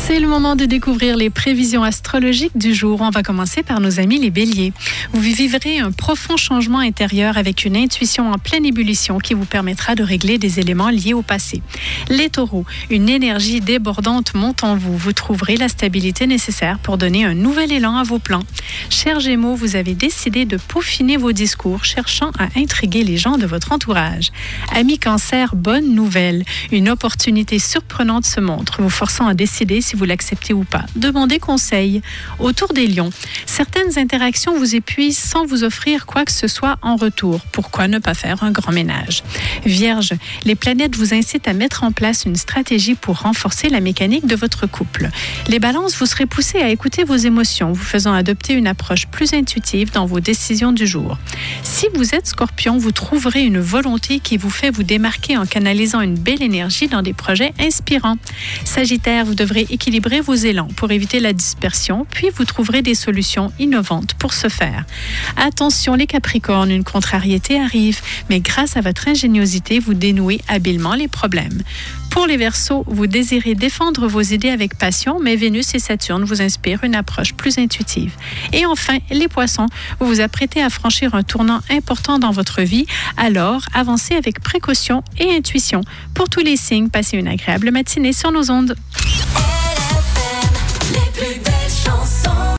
C'est le moment de découvrir les prévisions astrologiques du jour. On va commencer par nos amis les béliers. Vous vivrez un profond changement intérieur avec une intuition en pleine ébullition qui vous permettra de régler des éléments liés au passé. Les taureaux, une énergie débordante monte en vous. Vous trouverez la stabilité nécessaire pour donner un nouvel élan à vos plans. Chers gémeaux, vous avez décidé de peaufiner vos discours, cherchant à intriguer les gens de votre entourage. Amis cancer, bonne nouvelle. Une opportunité surprenante se montre, vous forçant à décider si vous l'acceptez ou pas. Demandez conseil. Autour des lions, certaines interactions vous épuisent sans vous offrir quoi que ce soit en retour. Pourquoi ne pas faire un grand ménage? Vierge, les planètes vous incitent à mettre en place une stratégie pour renforcer la mécanique de votre couple. Les balances, vous serez poussés à écouter vos émotions, vous faisant adopter une approche plus intuitive dans vos décisions du jour. Si vous êtes scorpion, vous trouverez une volonté qui vous fait vous démarquer en canalisant une belle énergie dans des projets inspirants. Sagittaire, vous devrez équilibrer vos élans pour éviter la dispersion, puis vous trouverez des solutions innovantes pour ce faire. Attention les capricornes, une contrariété arrive, mais grâce à votre ingéniosité, vous dénouez habilement les problèmes. Pour les Verseaux, vous désirez défendre vos idées avec passion, mais Vénus et Saturne vous inspirent une approche plus intuitive. Et enfin, les Poissons, vous vous apprêtez à franchir un tournant important dans votre vie, alors avancez avec précaution et intuition. Pour tous les signes, passez une agréable matinée sur nos ondes.